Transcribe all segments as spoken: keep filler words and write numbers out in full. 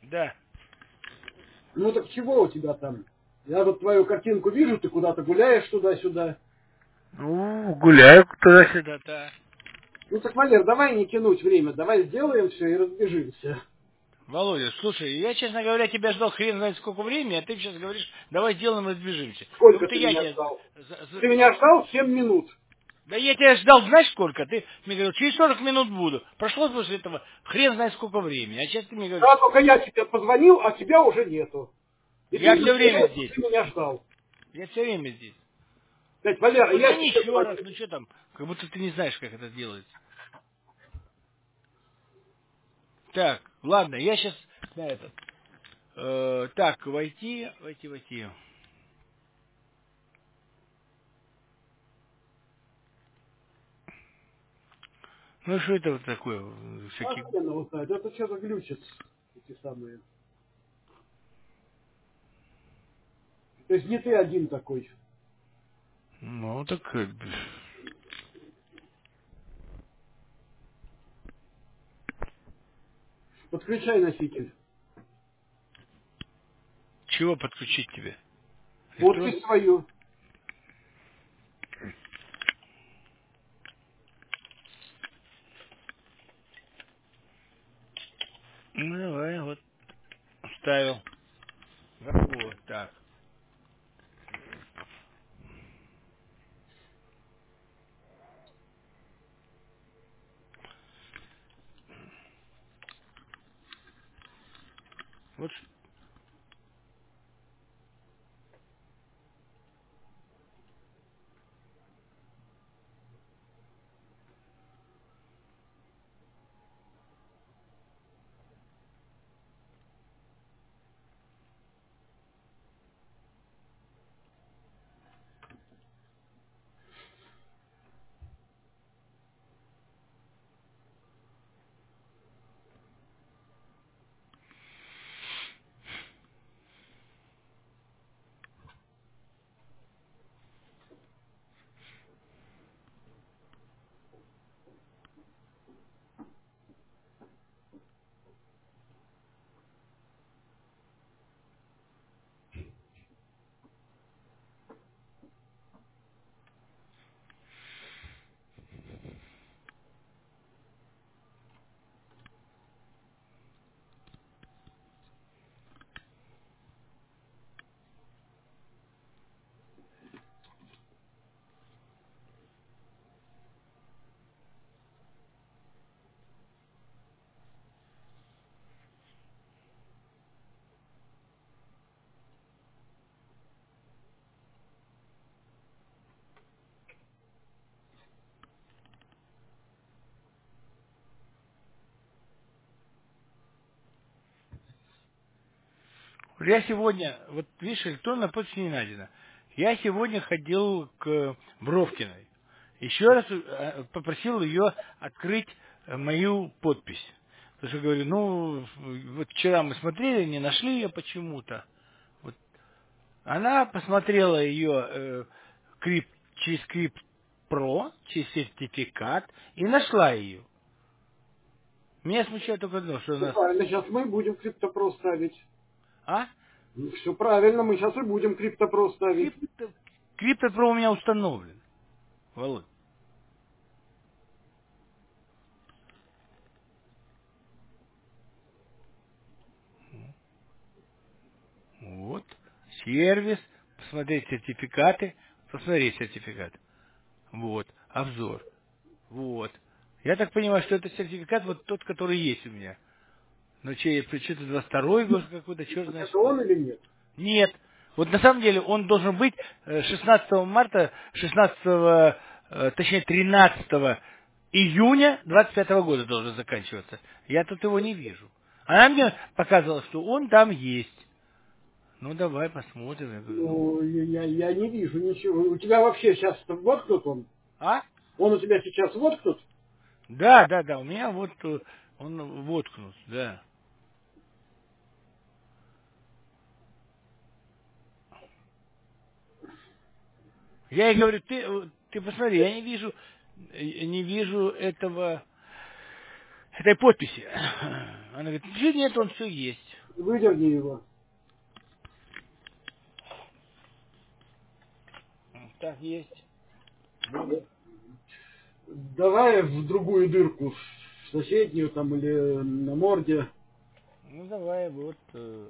Да. Ну так чего у тебя там? Я вот твою картинку вижу, ты куда-то гуляешь туда-сюда. Ну, гуляю туда-сюда, да. Ну так, Валер, давай не тянуть время, давай сделаем все и разбежимся. Володя, слушай, я, честно говоря, тебя ждал хрен знает сколько времени, а ты сейчас говоришь, давай сделаем и разбежимся. Как Сколько будто ты я меня тебя... ждал? за- за- Ты меня ждал семь минут. Да я тебя ждал, знаешь сколько? Ты мне говорил, через сорок минут буду. Прошло после этого хрен знает сколько времени. А сейчас ты мне говоришь, Да, только я тебе позвонил, а тебя уже нету. И ты я мне все время говоришь, что здесь. ты меня ждал. Я все время здесь. Блядь, Валера, я Позвони тебе еще раз, говорю. ну что там, как будто ты не знаешь, как это делается. Так, ладно, я сейчас на этот. э, так, войти, войти, войти. Ну что это вот такое? э, А Всякие... хрен его знает, это что-то глючит. Эти самые. То есть не ты один такой. Ну так... э, Подключай носитель. Чего подключить тебе? Подпись Электрон? свою. Ну давай, вот, вставил. Вот так. Вот. Я сегодня, вот видишь, электронная почта не найдена. Я сегодня ходил к Бровкиной. Еще раз э, попросил ее открыть э, мою подпись. Потому что говорю, ну, вот вчера мы смотрели, не нашли ее почему-то. Вот. Она посмотрела ее э, крип, через Крип Про, через сертификат, и нашла ее. Меня смущает только одно, что у Ну нас... правильно, сейчас мы будем криптопро ставить. А? Ну, все правильно, мы сейчас и будем криптопро ставить. Крипто, Крипто Про у меня установлен. Володь. Вот. Сервис. Посмотреть сертификаты. Посмотреть сертификат. Вот. Обзор. Вот. Я так понимаю, что это сертификат вот тот, который есть у меня. Но че, что-то двадцать второй год какой-то, черт знает Это что. он или нет? Нет. Вот на самом деле он должен быть э, шестнадцатого марта, шестнадцатого, э, точнее тринадцатого июня двадцать пятого года должен заканчиваться. Я тут его не вижу. Она мне показывала, что он там есть. Ну, давай посмотрим. Я говорю, ну... Ну, я, я не вижу ничего. У тебя вообще сейчас воткнут он? А? Он у тебя сейчас воткнут? Да, да, да, у меня вот э, он воткнут, да. Я ей говорю, ты, э, ты посмотри, я не вижу, э, не вижу этого, этой подписи. Она говорит, ничего нет, он все есть. Выдерни его. Так, есть. Давай в другую дырку, в соседнюю там или на морде. Ну давай, вот. Э,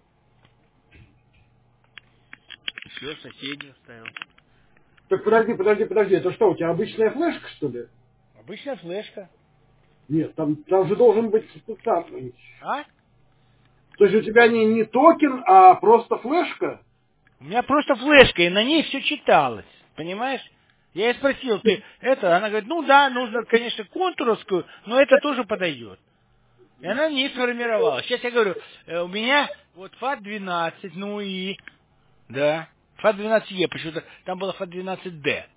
все, соседнюю вставил. Так подожди, подожди, подожди, это что, у тебя обычная флешка, что ли? Обычная флешка. Нет, там, там же должен быть там. А? То есть у тебя не, не токен, а просто флешка? У меня просто флешка, и на ней все читалось. Понимаешь? Я ей спросил, ты это? Она говорит, ну да, нужно, конечно, контуровскую, но это тоже подойдет. И она не сформировала. Сейчас я говорю, э, у меня вот фат двенадцать, ну и... Да. фат двенадцать е, почему-то там было фат двенадцать дэ.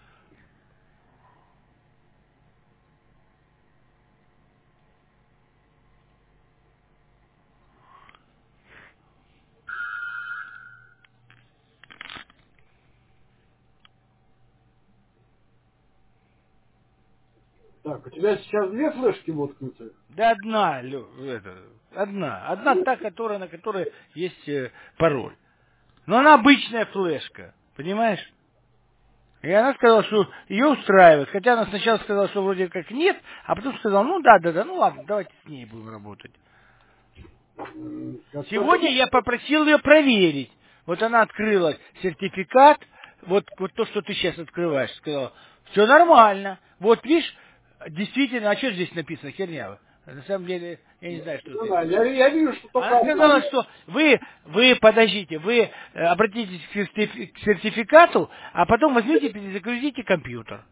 Так, у тебя сейчас две флешки воткнуты? Да одна, Лё, это, одна. Одна та, которая, на которой есть э, пароль. Но она обычная флешка, понимаешь? И она сказала, что ее устраивает. Хотя она сначала сказала, что вроде как нет, а потом сказала, ну да, да, да, ну ладно, давайте с ней будем работать. М, как Сегодня только- я попросил ее проверить. Вот она открыла сертификат, вот, вот то, что ты сейчас открываешь, сказала, все нормально. Вот видишь, действительно, а что здесь написано, херня? На самом деле, я не знаю, что Ну здесь. да, я, я вижу, что только Она одна. сказала, что вы, вы подождите, вы э, обратитесь к сертифи- к сертификату, а потом возьмите и перезагрузите компьютер.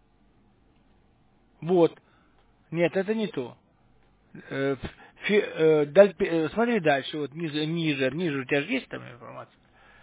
Вот. Нет, это не то. Э, фи- э, даль- э, смотри дальше, вот ниже, ниже, ниже у тебя же есть там информация?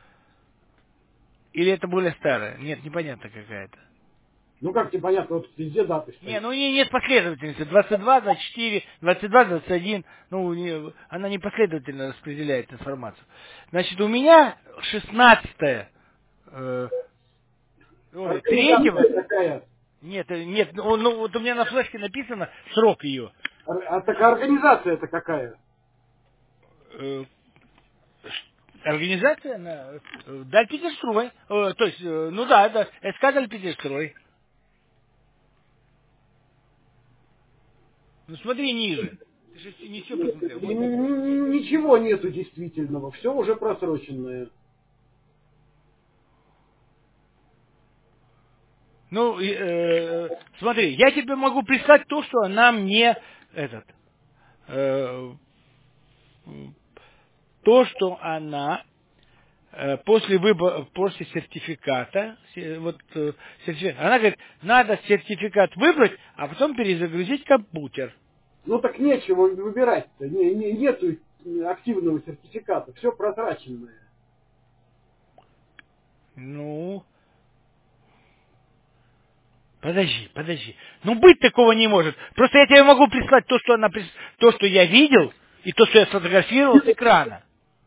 Или это более старая? Нет, непонятно какая-то. Ну как тебе понятно, вот везде даты Не, стоят. ну у нее нет последовательности. двадцать два, двадцать четыре, двадцать два, двадцать один. Ну, у нее, она не последовательно распределяет информацию. Значит, у меня шестнадцатое, э, ой, третьего. Организация такая. Нет, э, нет, ну, ну, вот у меня на флешке написано срок ее. Ор- А такая организация это какая? Э, организация, на, э, Даль Питерстрой. Э, то есть, э, ну да, это СК Даль Питерстрой. Ну смотри ниже. Ты же не все посмотрел. И Вот. н- н- Ничего нету действительного, все уже просроченное. Ну, и, э, смотри, я тебе могу прислать то, что она мне этот, э, то, что она э, после выбора, после сертификата, се- вот, э, сертификат, она говорит, надо сертификат выбрать, а потом перезагрузить компьютер. Ну так нечего выбирать-то, не, не- нету активного сертификата, все просроченное. Ну, подожди, подожди. Ну, быть такого не может. Просто я тебе могу прислать то, что она, прис- то, что я видел, и то, что я сфотографировал с экрана.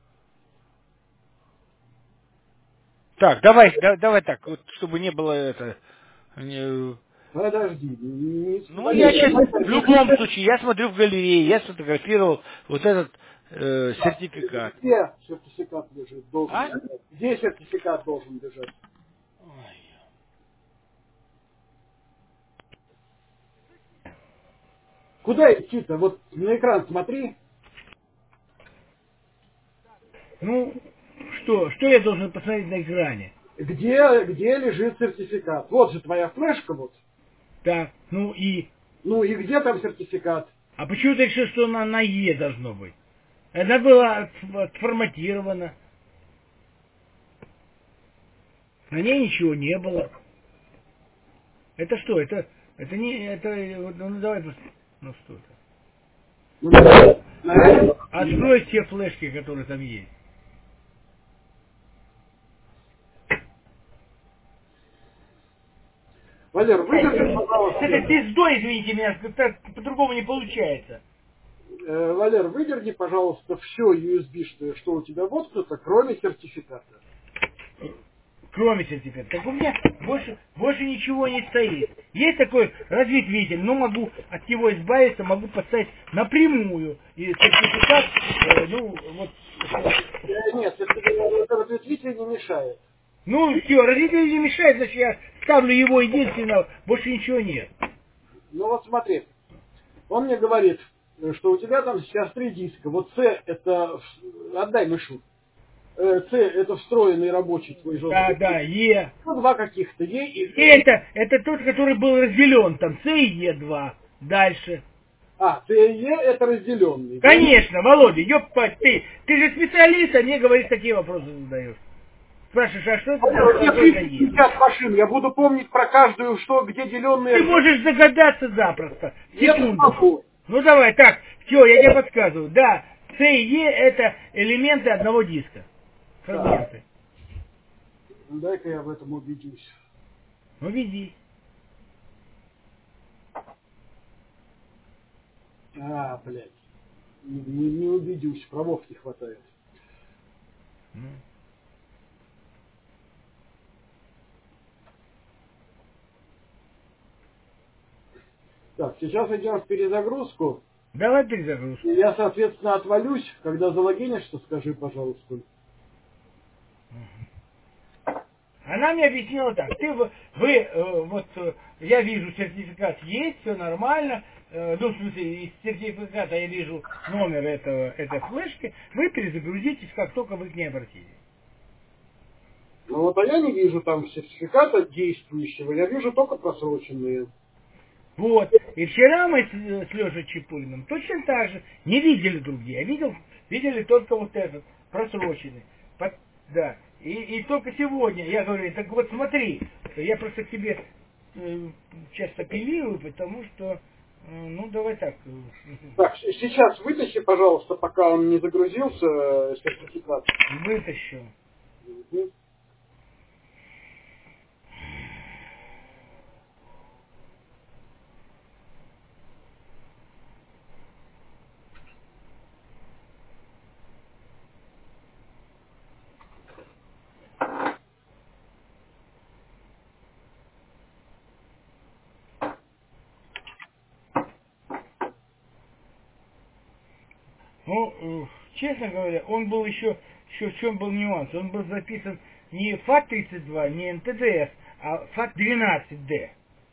Так, давай, да- давай так, вот, чтобы не было это... не- Подожди, не- не- Ну, я сейчас, Валерий, в любом случае, я смотрю в галерее, я сфотографировал вот этот э, сертификат. где сертификат лежит, должен А? лежать? Где сертификат должен лежать? Ой. Куда идти-то? Вот на экран смотри. Ну, что, что я должен посмотреть на экране? Где, где лежит сертификат? Вот же твоя флешка вот. Так, ну и... Ну и где там сертификат? А почему ты решил, что на, на Е должно быть? Она была отф- отформатирована. На ней ничего не было. Это что? Это, это не... Это, вот, ну давай пос- ну что это? Ну, на- на- Открой те флешки, которые там есть. Валер, выдержи, С пожалуйста. этой пиздой, извините меня, так по-другому не получается. Э, Валер, выдерни, пожалуйста, все ю эс би, что, что у тебя воткнуто, кроме сертификата. Кроме сертификата. Так у меня больше, больше ничего не стоит. Есть такой разветвитель, но могу от него избавиться, могу поставить напрямую. И сертификат, э, Ну, вот. Э, Нет, это, это разветвитель не мешает. Ну, все, разделитель не мешает, значит, я ставлю его единственного, больше ничего нет. Ну вот смотри, он мне говорит, что у тебя там сейчас три диска. Вот C это, в- отдай мышу. Э, C это встроенный рабочий твой Да, жесткий да, диск. Е. Ну, два каких-то, E и И это, это тот, который был разделен, там, С и Е два. Дальше. А, C и E это разделенный, да? Конечно, Володя, ёпать, ты, ты же специалист, а мне, говоришь, такие вопросы задаешь. Спрашиваешь, а что это Вот за я такое за тридцать Е? пятьдесят машин, я буду помнить про каждую, что, где деленные. Ты можешь догадаться запросто. Я Секунду. смогу. Ну давай, так, все, я тебе подсказываю. Да, С и Е это элементы одного диска. Так, Фрагменты. ну, дай-ка я в этом убедюсь. Ну веди. А, блядь. Не, не- не убедюсь, правов не хватает. Ну. Так, сейчас идем в перезагрузку. Давай перезагрузку. И я, соответственно, отвалюсь. Когда залогинишься, скажи, пожалуйста. Она мне объяснила так, ты, вы, вы, э, вот, э, я вижу, сертификат есть, все нормально, э, ну, в смысле, из сертификата я вижу номер этого, этой флешки, вы перезагрузитесь, как только вы к ней обратились. Ну вот, а я не вижу там сертификата действующего, я вижу только просроченные. Вот, и вчера мы с, с Лешей Чепулиным точно так же не видели другие, а видел, видели только вот этот, просроченный. Под- да, и, и только сегодня я говорю, так вот смотри, я просто к тебе э, часто апеллирую, потому что, э, ну давай так, э, Так, с- сейчас вытащи, пожалуйста, пока он не загрузился, э, сертификат. вытащу. Мгм. Ну, э, честно говоря, он был еще, еще в чем был нюанс, он был записан не фат тридцать два, не эн тэ дэ эс, а фат двенадцать дэ.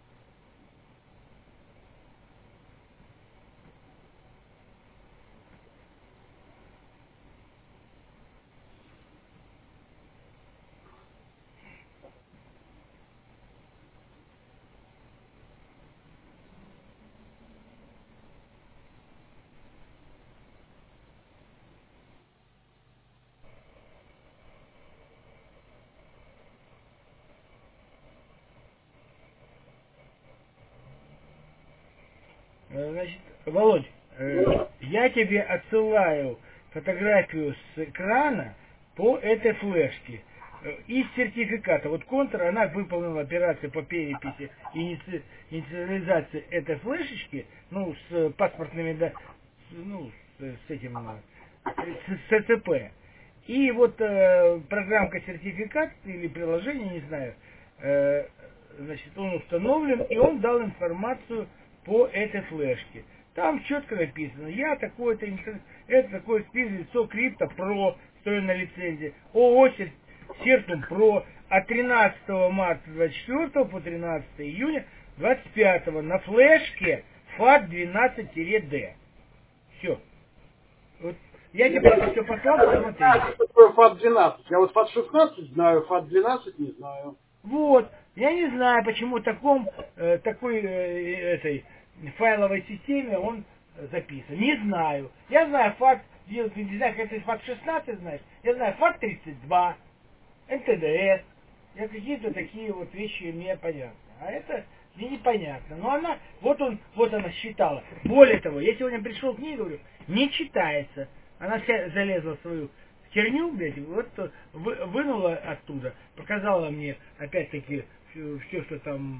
Э, Значит, Володь, э, я тебе отсылаю фотографию с экрана по этой флешке. Э, Из сертификата. Вот контур, она выполнила операцию по переписи и иници- инициализации этой флешечки, ну, с паспортными, да, с- ну, с, с этим, э, с, с ЦЦП. И вот э, программка сертификат или приложение, не знаю, э, значит, он установлен, и он дал информацию по этой флешке. Там четко написано, я такой-то, интер- это такое лицо крипто про, встроенная лицензия, ООО Сер- Сертум про от тринадцатого марта двадцать четвёртого по тринадцатое июня двадцать пятого на флешке фат двенадцать дэ. Все. Вот я тебе это все послал, посмотри. Что такое фат двенадцать? Я вот фат шестнадцать знаю, фат двенадцать не знаю. Вот, я не знаю, почему в таком, э, такой э, этой файловой системе он записан. Не знаю. Я знаю фат, я не знаю, как ты фат шестнадцать знаешь, я знаю фат тридцать два, эн тэ дэ эс. Я какие-то такие вот вещи мне понятны. А это мне непонятно. Но она, вот он, вот она считала. Более того, я сегодня пришел к ней и говорю, не читается. Она вся залезла в свою херню, блядь, вот вы, вынула оттуда, показала мне опять-таки все, что там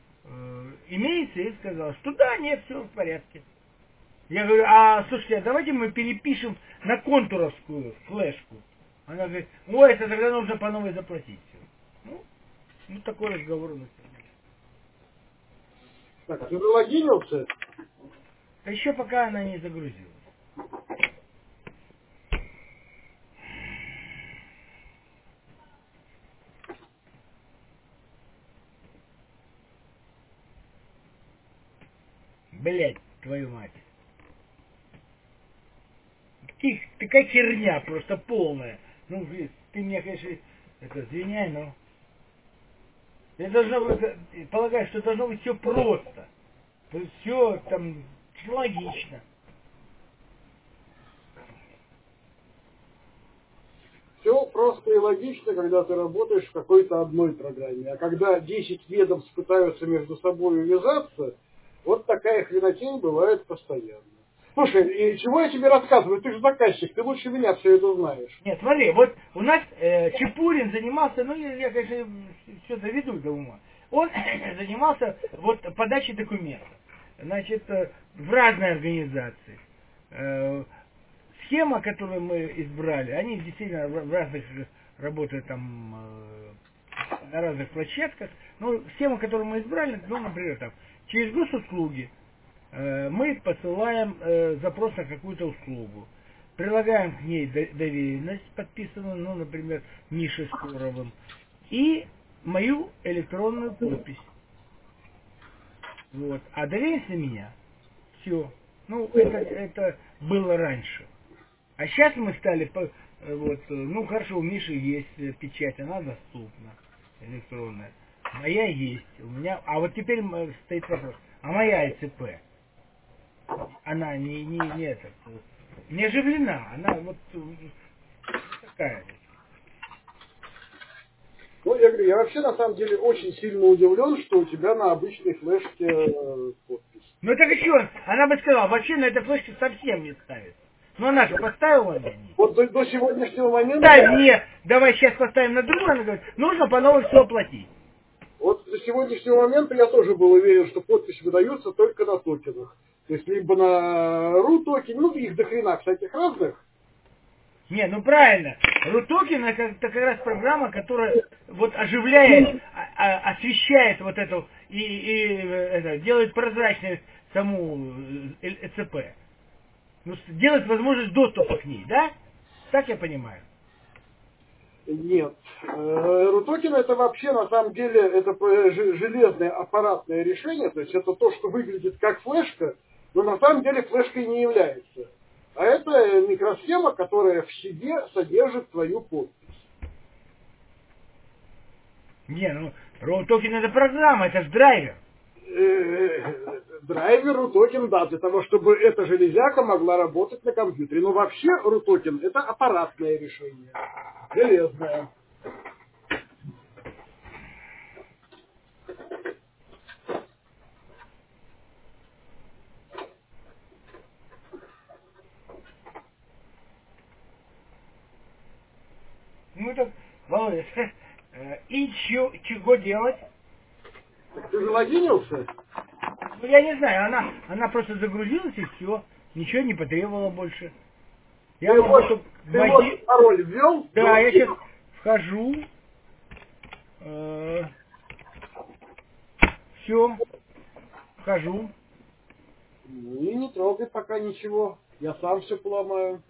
э, имеется, и сказала, что да, нет, все в порядке. Я говорю, а слушайте, а давайте мы перепишем на контуровскую флешку. Она говорит, ой, это тогда нужно по новой заплатить. Ну, ну такой разговор у нас. Так, а ты залогинился? А еще пока она не загрузилась. Блять, твою мать. Тих, такая херня просто полная. Ну, ты меня, конечно, это, извиняй, но... Я должно быть, полагаю, что должно быть все просто. Все там логично. Все просто и логично, когда ты работаешь в какой-то одной программе. А когда десять ведомств пытаются между собой увязаться, вот такая хренотень бывает постоянно. Слушай, и чего я тебе рассказываю? Ты же заказчик, ты лучше меня все это знаешь. Нет, смотри, вот у нас э, Чепурин занимался, ну я, я конечно, все доведу до ума. Он занимался вот подачей документов. Значит, э, в разные организации. Э, схема, которую мы избрали, они действительно в разных работают там э, на разных площадках. Но схема, которую мы избрали, ну, например, там, через госуслуги э, мы посылаем э, запрос на какую-то услугу. Прилагаем к ней доверенность, подписанную, ну, например, Мишей Скоровым, и мою электронную подпись. Вот. А доверенность на меня. Все. Ну, это, это было раньше. А сейчас мы стали, по- вот, ну, хорошо, у Миши есть печать, она доступна, электронная. Моя есть. У меня, а вот теперь стоит вопрос, а моя ИЦП? Она не, не, не этот, не оживлена, она вот такая вот. Ну, я говорю, я вообще на самом деле очень сильно удивлен, что у тебя на обычной флешке э, подпись. Ну так еще, она бы сказала, вообще на этой флешке совсем не ставится. Но она же поставила мне. Вот до, до сегодняшнего момента... Ставь мне, давай сейчас поставим на другую, она говорит, нужно по новой все оплатить. Вот до сегодняшнего момента я тоже был уверен, что подписи выдаются только на токенах. То есть либо на ру токен, ну их до хрена всяких разных. Не, ну правильно. Рутокен это как раз программа, которая вот оживляет, а- а- освещает вот эту и, и, э, это, делает прозрачной саму э, ЭЦП. Ну, с- делает возможность доступа к ней, да? Так я понимаю. Нет. ру токен это вообще на самом деле это э, ж- железное аппаратное решение, то есть это то, что выглядит как флешка, но на самом деле флешкой не является. А это микросхема, которая в себе содержит твою подпись. Не, ну Рутокен это программа, это же драйвер. Э, драйвер ру токен, да, для того, чтобы эта железяка могла работать на компьютере. Но вообще ру токен это аппаратное решение. Железное. Ну так, Володя, э, и чё- чего делать? Так ты залогинился? Ну я не знаю, она, она просто загрузилась и все, ничего не потребовала больше. Я Ты могу вот, только ты вот вводить. пароль ввел? Да, я сейчас Залогинился? вхожу. Э, все, вхожу. Ну и не трогай пока ничего. Я сам все поломаю.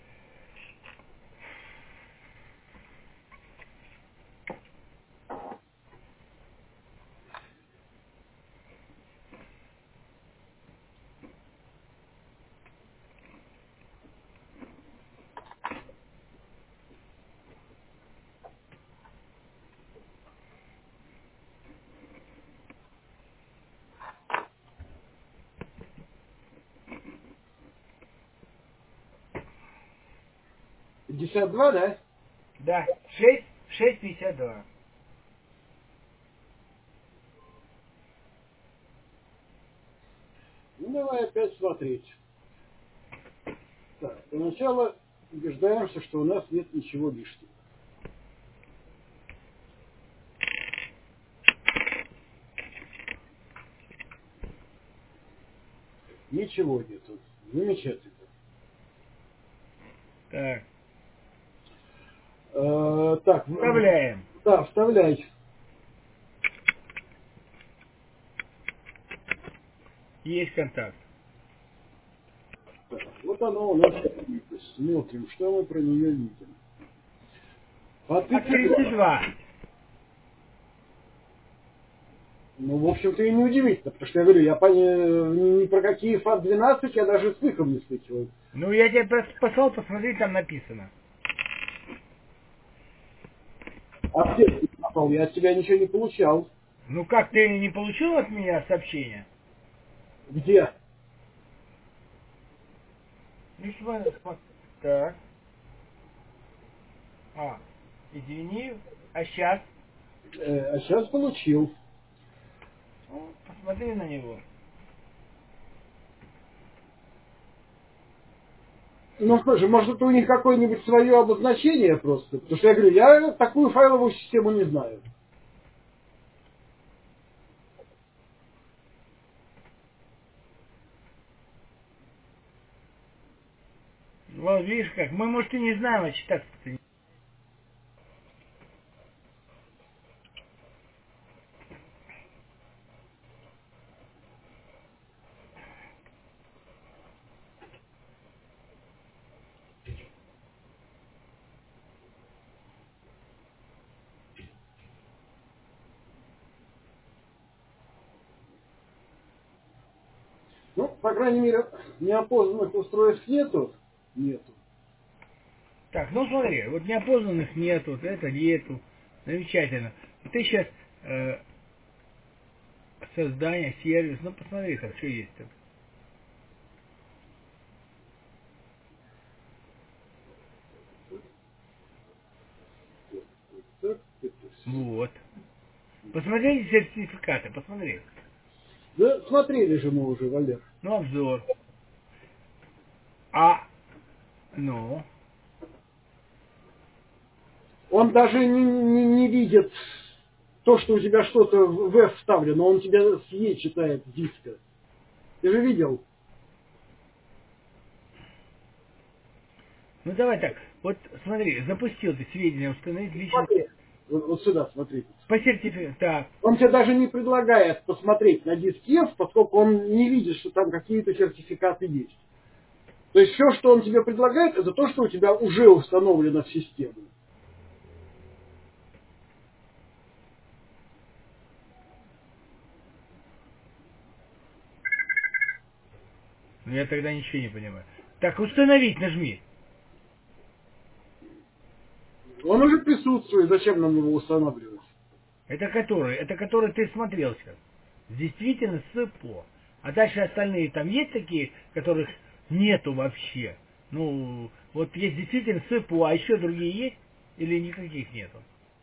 пятьдесят два, да? Да, шесть, шесть пятьдесят два. Ну давай опять смотреть. Так, сначала убеждаемся, что у нас нет ничего лишнего. Ничего нету. Замечательно. Так, Э, так, в- вставляем. да, вставляй. Есть контакт. Так, вот оно у нас. Смотрим, что мы про нее видим. По А тридцать два. Ну, в общем-то, и неудивительно, потому что я говорю, я по, ни, ни про какие фат двенадцать я даже слыхом не слыхивал. Ну, я тебе просто послал, посмотри, там написано. А где ты попал? Я от тебя ничего не получал. Ну, как, ты не получил от меня сообщение? Где? Ну, смотри, смотри. Так. А, извини, а сейчас? Э, а сейчас получил. Ну, посмотри на него. Ну что же, может это у них какое-нибудь свое обозначение просто? Потому что я говорю, я такую файловую систему не знаю. Вот видишь как, мы, может, и не знаем, а читать-то не... Ну, по крайней мере, неопознанных устройств нету. Нету. Так, ну смотри, вот неопознанных нету, вот это нету. Замечательно. Вот ты сейчас э, создание, сервис, ну посмотри там, что есть там. Так, это всё. Вот. Посмотри сертификаты, посмотри. Да, смотрели же мы уже, Валер. Ну, обзор. А, ну, Он даже не, не, не видит то, что у тебя что-то в F вставлено, он тебя с E читает с диска. Ты же видел? ну давай так. Вот смотри, запустил ты сведения установить личность Смотри. Вот, вот сюда, смотри. по сертификату. Так, Он тебе даже не предлагает посмотреть на диск F, поскольку он не видит, что там какие-то сертификаты есть. То есть все, что он тебе предлагает, это то, что у тебя уже установлено в систему. ну я тогда ничего не понимаю. Так, установить нажми. Он уже присутствует, зачем нам его устанавливать? Это который? Это который ты смотрел сейчас. Действительно с ПО. А дальше остальные там есть такие, которых нету вообще. Ну, вот есть действительно с ПО, а еще другие есть? Или никаких нету?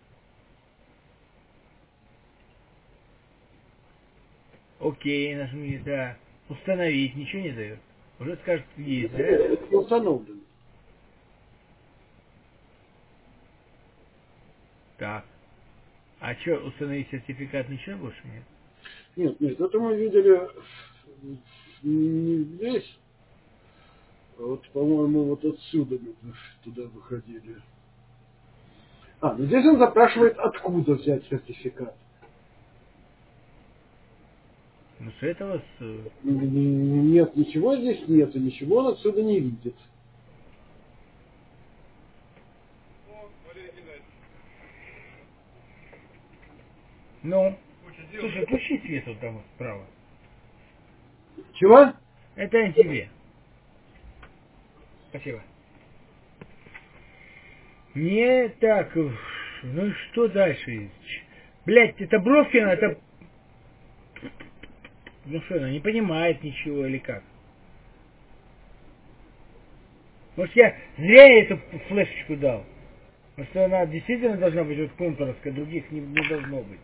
Окей, нажми, да. Установить, ничего не дает. Уже скажет, есть, Это, да? это не установлено. Так. А что, установить сертификат, ничего больше нет? Нет, нет, это мы видели не здесь. А вот, по-моему, вот отсюда мы туда выходили. А, ну здесь он запрашивает, откуда взять сертификат. Ну, с этого, с... э, Нет, ничего здесь нет, и ничего он отсюда не видит. Ну, слушай, включи свет вот там вот справа. Чего? Это не тебе. Спасибо. Не так уж. Ну что дальше? Блять, это Бровкина, это... Ну что, она не понимает ничего или как? Может, я зря ей эту флешечку дал? Потому что она действительно должна быть вот контуровская, других не, не должно быть.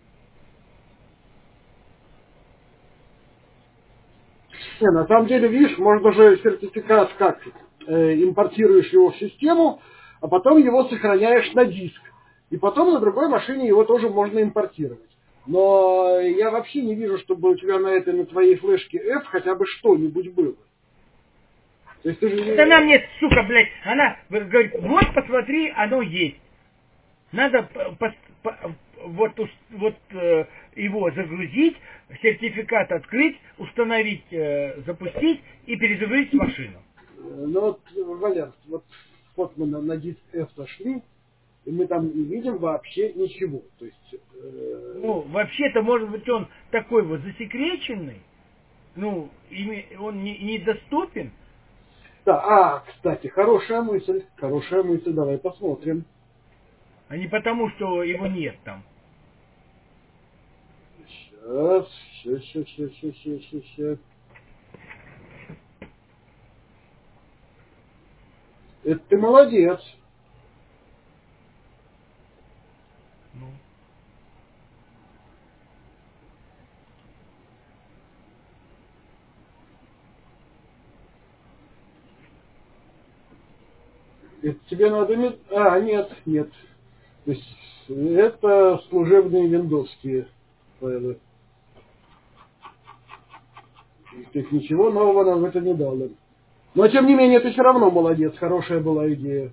Не, на самом деле, видишь, можно же сертификат как? Э, импортируешь его в систему, а потом его сохраняешь на диск. И потом на другой машине его тоже можно импортировать. Но я вообще не вижу, чтобы у тебя на этой, на твоей флешке F хотя бы что-нибудь было. То есть ты же... Это она мне, сука, блядь, она говорит, вот посмотри, оно есть. Надо по, по, вот, вот э, его загрузить, сертификат открыть, установить, э, запустить и перезагрузить машину. Ну вот, Валер, вот, вот мы на, на диск F зашли, и мы там не видим вообще ничего. То есть, э... Ну, вообще-то, может быть, он такой вот засекреченный, ну, он не, недоступен. Да, а, кстати, хорошая мысль, хорошая мысль, давай посмотрим. А не потому, что его нет там. Сейчас, сейчас, сейчас, сейчас, сейчас, сейчас, сейчас. Это ты молодец. Ну. Это тебе надо... мет- А, нет, нет. То есть это служебные виндовские файлы. То есть ничего нового нам это не дало. Но тем не менее, ты все равно молодец, хорошая была идея.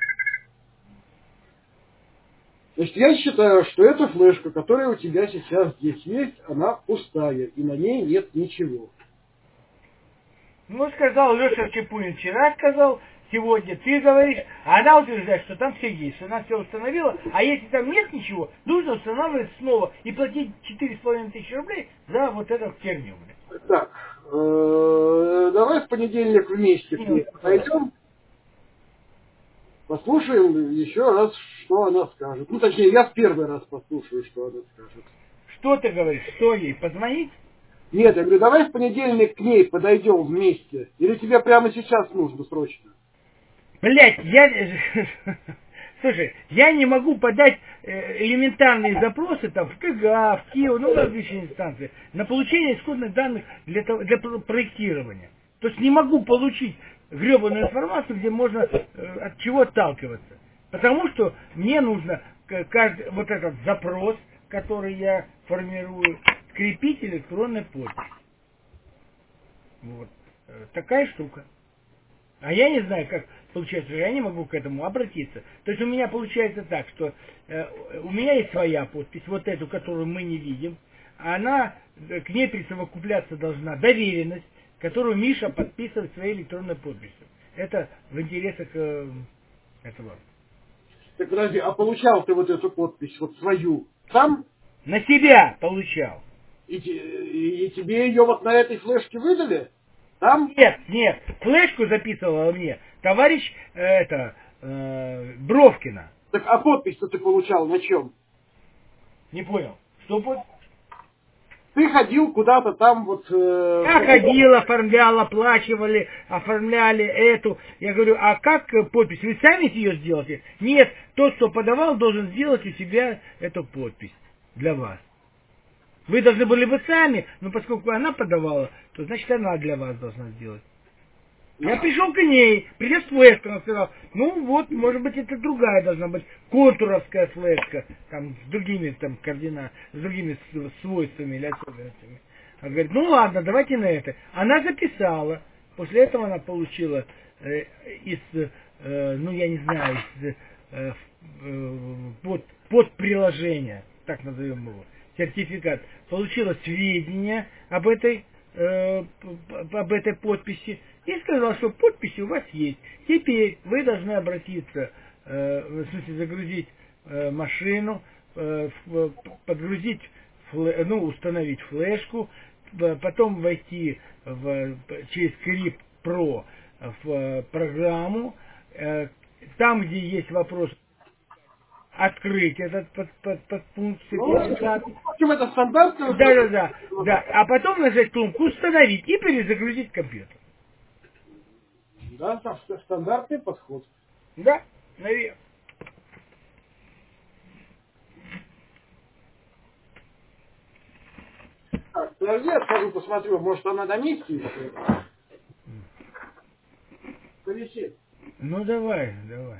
Значит, я считаю, что эта флешка, которая у тебя сейчас здесь есть, она пустая, и на ней нет ничего. Ну, сказал Леша Чепурин вчера, сказал, сегодня ты говоришь, а она утверждает, что там все есть, что она все установила, а если там нет ничего, нужно устанавливать снова и платить четыре с половиной тысячи рублей за вот эту херню. Так, э, давай в понедельник вместе к ней пойдем, послушаем еще раз, что она скажет. Ну, точнее, я в первый раз послушаю, что она скажет. Что ты говоришь, что ей, позвонить? Нет, я говорю, давай в понедельник к ней подойдем вместе. Или тебе прямо сейчас нужно срочно? Блять, я... Слушай, я не могу подать элементарные запросы там в КГА, в Киев, ну, в различные инстанции, на получение исходных данных для, того, для проектирования. То есть не могу получить гребаную информацию, где можно э, от чего отталкиваться. Потому что мне нужно каждый, вот этот запрос, который я формирую, скрепить электронной подписью. Вот. Такая штука. А я не знаю, как получается, я не могу к этому обратиться. То есть у меня получается так, что э, у меня есть своя подпись, вот эту, которую мы не видим, а она, к ней присовокупляться должна доверенность, которую Миша подписывает своей электронной подписью. Это в интересах э, этого. Так подожди, а получал ты вот эту подпись, вот свою, сам? На себя получал. И, и, и тебе ее вот на этой флешке выдали? Там? Нет, нет, флешку записывала мне товарищ э, это, э, Бровкина. Так а подпись-то ты получал на чем? Не понял. Что под... Ты ходил куда-то там вот... Э, Я ходил, оформлял, оплачивали, оформляли эту. Я говорю, а как подпись? Вы сами ее сделаете? Нет, тот, кто подавал, должен сделать у себя эту подпись для вас. Вы должны были бы сами, но поскольку она подавала, то значит она для вас должна сделать. Я пришел к ней, принес флешку, она сказала, ну вот, может быть, это другая должна быть, контуровская флешка, там, с другими там координатами, с другими свойствами или особенностями. Она говорит, ну ладно, давайте на это. Она записала, после этого она получила э, из, э, ну я не знаю, из э, э, под, под приложения, так назовем его, сертификат, получила сведения об этой, э, об этой подписи и сказала, что подписи у вас есть. Теперь вы должны обратиться, э, в смысле загрузить э, машину, э, в, подгрузить, флэ, ну, установить флешку, потом войти в, через Script Pro в программу, э, там, где есть вопрос, открыть этот под, под, подпункт сертификат. ну, в общем, это стандартная... Да, да, да, да. А потом нажать кнопку «Установить» и перезагрузить компьютер. Да, там стандартный подход. Да, наверное. Так, подожди, я схожу, посмотрю, может она на месте еще. Повисит. Ну давай, давай.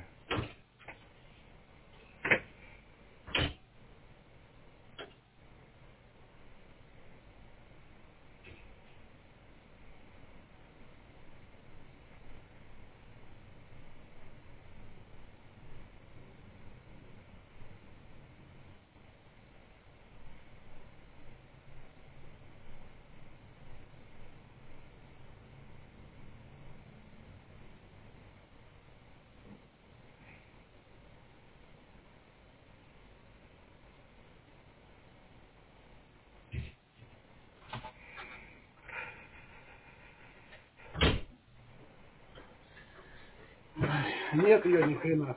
Нет ее ни хрена.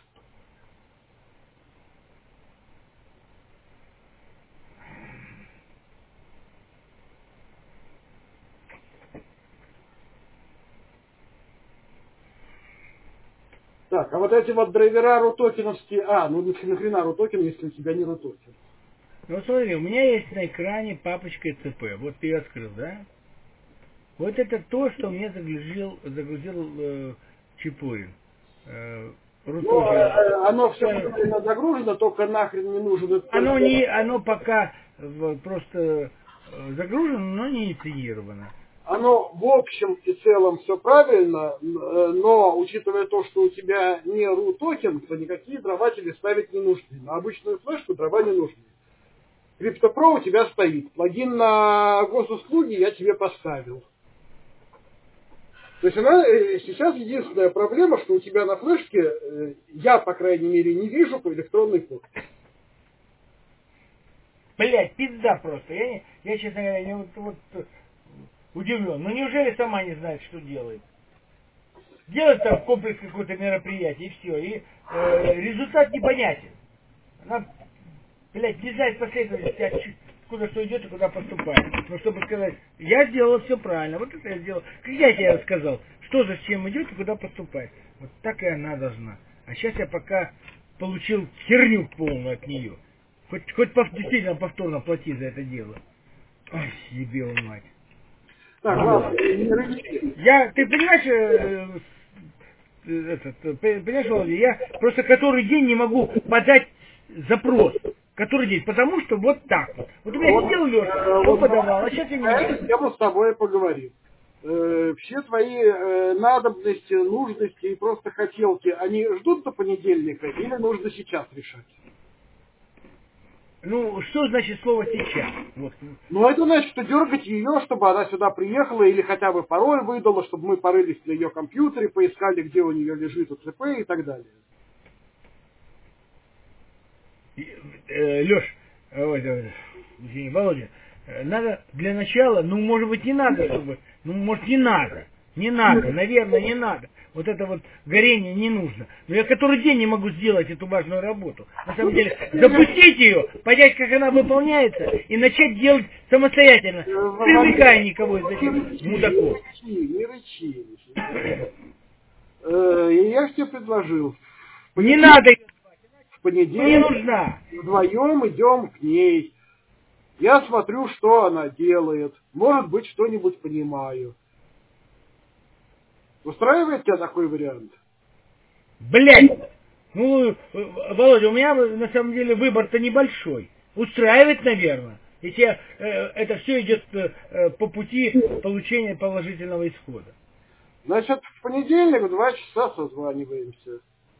Так, а вот эти вот драйвера рутокеновские... А, ну нахрена рутокен, если у тебя не рутокен? Ну смотри, у меня есть на экране папочка ЦП. Вот ты ее открыл, да? Вот это то, что мне загрузил, загрузил э, Чепурин. Э, ну, э, оно все правильно загружено, только нахрен не нужен. Оно, не, оно пока в, просто загружено, но не инициировано. Оно в общем и целом все правильно, но учитывая то, что у тебя не ру токен, то никакие дрова тебе ставить не нужны. На обычную флешку дрова не нужны. CryptoPro у тебя стоит. Плагин на госуслуги я тебе поставил. То есть она сейчас единственная проблема, что у тебя на флешке, я, по крайней мере, не вижу по электронной почте. Блять, пизда просто. Я, не, я честно говоря, не, вот, вот, удивлен. Ну неужели сама не знает, что делает? Делает там комплекс какое-то мероприятие, и все. И э, результат непонятен. Она, блядь, не знает последовательности, куда что идет и куда поступает. Но чтобы сказать, я сделал все правильно, вот это я сделал. Как я тебе сказал, что зачем идет и куда поступает. Вот так и она должна. А сейчас я пока получил херню полную от нее. Хоть, хоть пов, действительно повторно плати за это дело. Ай, ебел мать. Так, ладно, не рычи. Я, ты понимаешь, э, э, этот, понимаешь, Володя, я просто который день не могу подать запрос. Который день, потому что вот так вот. Вот у меня Вот, сидел Леша, э, он вот, подавал, а сейчас я не на могу. эту тему с тобой поговорим. Э, все твои э, надобности, нужности и просто хотелки, они ждут до понедельника или нужно сейчас решать? Ну, что значит слово «сейчас»? Вот. Ну, это значит, что дергать ее, чтобы она сюда приехала, или хотя бы пароль выдала, чтобы мы порылись на ее компьютере, поискали, где у нее лежит ОЦП и так далее. Э, Леш, ой, ой, извини, Володя, э, надо для начала, ну, может быть, не надо, чтобы, ну, может, не надо, не надо, наверное, не надо. Вот это вот горение не нужно. Но я который день не могу сделать эту важную работу. На самом деле, запустить ее, понять, как она выполняется, и начать делать самостоятельно, привлекая никого из этих мудаков. Не рычи, не рычи. Я же тебе предложил. Не надо, в понедельник не нужна. Вдвоем идем к ней. Я смотрю, что она делает. Может быть, что-нибудь понимаю. Устраивает тебя такой вариант? Блять! Ну, Володя, у меня на самом деле выбор-то небольшой. Устраивает, наверное. Если э, это все идет э, по пути получения положительного исхода. Значит, в понедельник в два часа созваниваемся.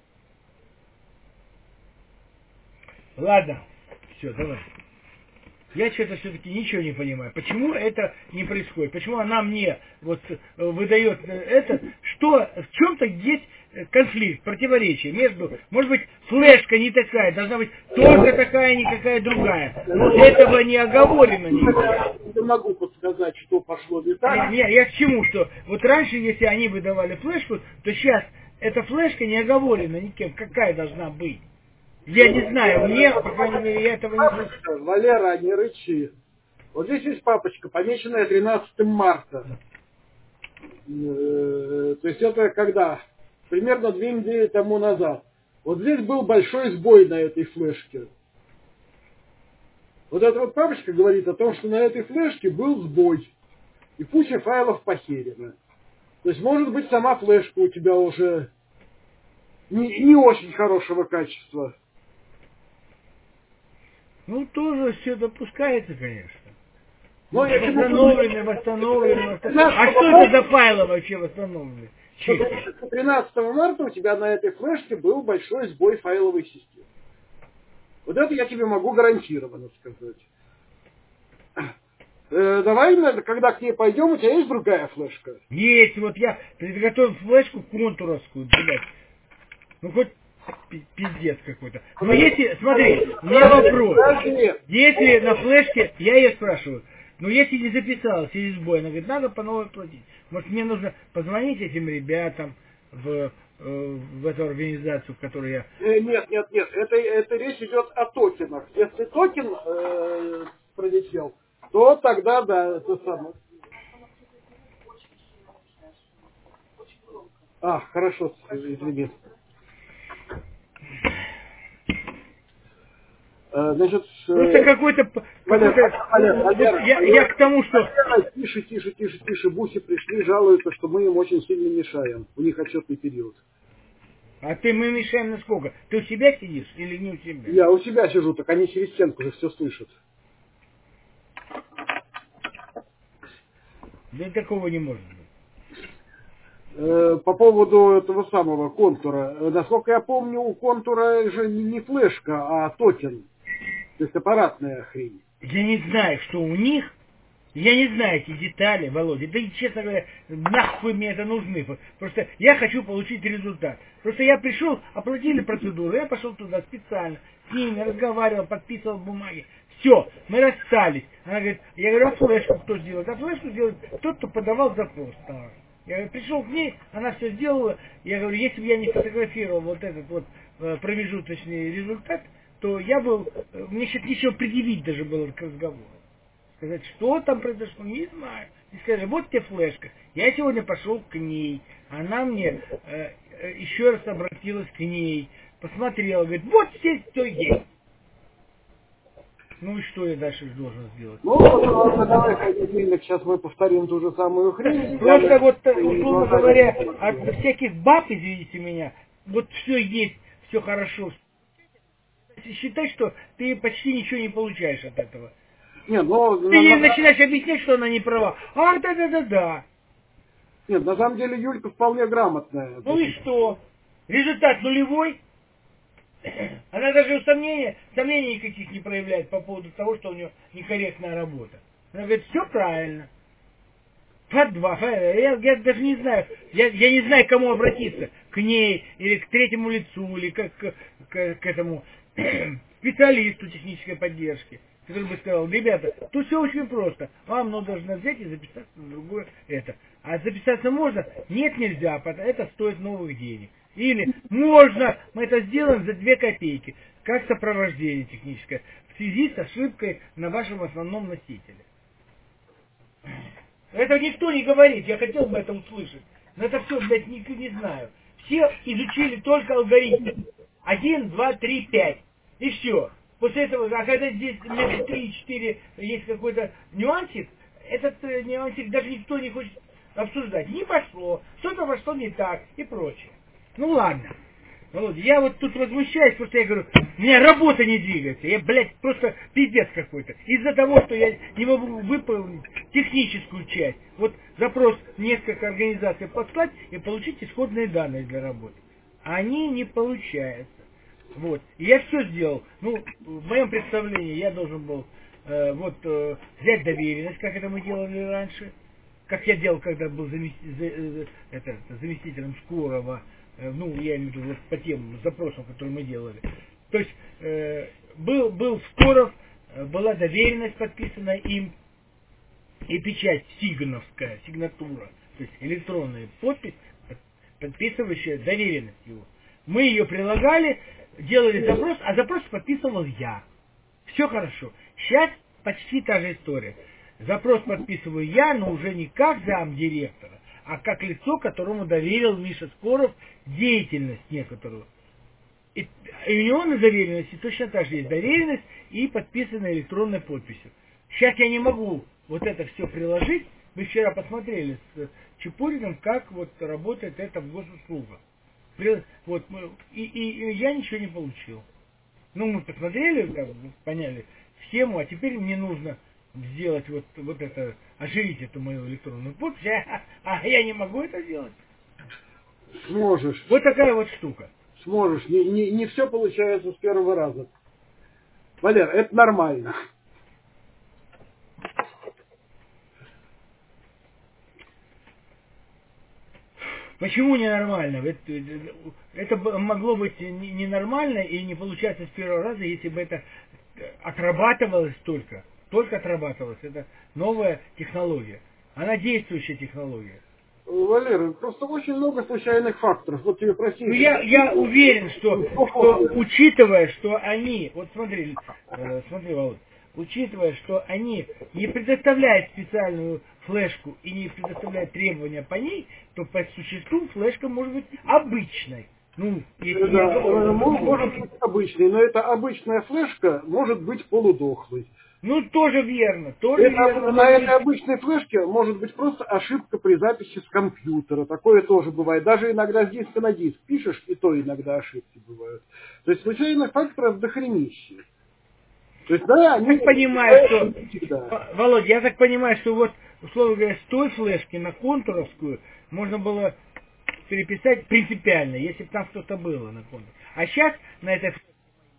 Ладно, все, давай. Я что-то все-таки ничего не понимаю. Почему это не происходит? Почему она мне вот выдает это? Что в чем-то есть конфликт, противоречие между, может быть, флешка не такая, должна быть только такая, никакая другая. Но этого не оговорено нигде. Я не могу подсказать, что пошло не так. Не, я к чему, что вот раньше, если они выдавали флешку, то сейчас эта флешка не оговорена никем, какая должна быть. Я не знаю, мне, по крайней мере, я этого не знаю. Валера, не рычи. Вот здесь есть папочка, помеченная тринадцатого марта. То есть это когда? Примерно две недели тому назад. Вот здесь был большой сбой на этой флешке. Вот эта вот папочка говорит о том, что на этой флешке был сбой. И куча файлов похерена. То есть, может быть, сама флешка у тебя уже не, не очень хорошего качества. Ну, тоже все допускается, конечно. Но восстановлены, восстановлены, восстановлены. А что это за файлы вообще восстановлены? тринадцатого марта у тебя на этой флешке был большой сбой файловой системы. Вот это я тебе могу гарантированно сказать. Э, давай, когда к ней пойдем, у тебя есть другая флешка? Есть, вот я приготовил флешку контуровскую, блядь. Ну хоть пиздец какой-то. Но если, смотри, у меня вопрос. Если на флешке, я ее спрашиваю, ну если не записалась, или сбой, она говорит, надо по новой платить. Может мне нужно позвонить этим ребятам в э, в эту организацию, в которой я... Э, Нет, нет, нет, это, это речь идет о токенах. Если токен э, пролетел, то тогда, да, это самое. А, хорошо, извини. Э, Значит, Просто э, какой-то... Валер, какой-то Валер, вот Валер, я, я Валер, к тому, что... Валера, тише, тише, тише, тише. Буси пришли, жалуются, что мы им очень сильно мешаем. У них отчетный период. А ты мы мешаем насколько? Ты у себя сидишь или не у себя? Я у себя сижу, так они через стенку же все слышат. Да такого не может быть. Э, По поводу этого самого контура. Э, Насколько я помню, у контура же не флешка, а токен. То есть аппаратная хрень. Я не знаю, что у них. Я не знаю эти детали, Володя. Да и, честно говоря, нахуй мне это нужны. Просто я хочу получить результат. Просто я пришел, оплатили процедуру, я пошел туда специально, с ними разговаривал, подписывал бумаги. Все, мы расстались. Она говорит, я говорю, а флешку кто сделает? А флешку делает тот, кто подавал запрос. Товар. Я говорю, пришел к ней, она все сделала. Я говорю, если бы я не фотографировал вот этот вот э, промежуточный результат, то я был, э, мне сейчас ничего предъявить даже было к разговору. Сказать, что там произошло, не знаю. И сказали, вот тебе флешка. Я сегодня пошел к ней. Она мне э, э, еще раз обратилась к ней. Посмотрела, говорит, вот здесь все есть. Ну и что я дальше должен сделать? Ну, вот, давай, Хайдельминок, сейчас мы повторим ту же самую хрень. Просто Я, вот, и условно глаза говоря, не от всяких баб, извините меня, вот все есть, все хорошо. Считай, что ты почти ничего не получаешь от этого. Нет, но Ты на, ей на- начинаешь объяснять, что она не права. А, да-да-да-да. нет, на самом деле Юлька вполне грамотная. Ну и что? Результат нулевой. Она даже сомнения, сомнений никаких не проявляет по поводу того, что у нее некорректная работа. Она говорит, все правильно. По два. Я, я даже не знаю, я, я не знаю, к кому обратиться. К ней, или к третьему лицу, или как, к, к, к этому специалисту технической поддержки, который бы сказал, ребята, тут все очень просто. Вам нужно взять и записаться на другое это. А записаться можно? Нет, нельзя, это стоит новых денег. Или можно, мы это сделаем за две копейки, как сопровождение техническое, в связи с ошибкой на вашем основном носителе. Это никто не говорит, я хотел бы это услышать. Но это все, блядь, не, не знаю. Все изучили только алгоритм. Один, два, три, пять. И все. После этого, а когда здесь между три и четыре есть какой-то нюансик, этот э, нюансик даже никто не хочет обсуждать. Не пошло, что-то пошло не так и прочее. Ну ладно. Володя, я вот тут возмущаюсь, просто я говорю, у меня работа не двигается. Я, блядь, просто пиздец какой-то. Из-за того, что я не могу выполнить техническую часть. Вот запрос в несколько организаций послать и получить исходные данные для работы. Они не получаются. Вот. И я все сделал. Ну, в моем представлении я должен был э, вот э, взять доверенность, как это мы делали раньше. Как я делал, когда был замести, за, э, это, заместителем Скорова. Ну, я имею в виду вот по тем запросам, которые мы делали. То есть э, был, был Скоров, э, была доверенность подписана им, и печать сигновская, сигнатура, то есть электронная подпись, подписывающая доверенность его. Мы ее прилагали, делали запрос, а запрос подписывал я. Все хорошо. Сейчас почти та же история. Запрос подписываю я, но уже не как замдиректора, а как лицо, которому доверил Миша Скоров деятельность некоторую. И, и у него на доверенности точно так же есть доверенность и подписанная электронной подписью. Сейчас я не могу вот это все приложить. Мы вчера посмотрели с Чепуриным, как вот работает это в госуслугах. Вот, мы, и, и, и я ничего не получил. Ну, мы посмотрели, как, поняли схему, а теперь мне нужно сделать вот, вот это, оживить эту мою электронную подпись, а, а я не могу это сделать. Сможешь. Вот такая вот штука. Сможешь. Не, не, не все получается с первого раза. Валер, это нормально. Почему ненормально? Это, это могло быть ненормально и не получаться с первого раза, если бы это отрабатывалось только. Только отрабатывалось. Это новая технология. Она действующая технология. Валера, просто очень много случайных факторов. Вот тебе просили. Ну, я, я уверен, что, что учитывая, что они, вот смотри, э, смотри, Володь, учитывая, что они не предоставляют специальную флешку и не предоставляют требования по ней, то по существу флешка может быть обычной. Ну, если Да, я говорю, может быть обычный, но эта обычная флешка может быть полудохлой. ну, тоже верно, тоже Это, верно. на этой обычной флешке может быть просто ошибка при записи с компьютера. Такое тоже бывает. Даже иногда с диска на диск пишешь, и то иногда ошибки бывают. То есть случайных факторов дохренище. То есть, да, они... Я так понимаю, что... Всегда. Володя, я так понимаю, что вот, условно говоря, с той флешки на контуровскую можно было переписать принципиально, если бы там что-то было на контур. А сейчас на этой флешке,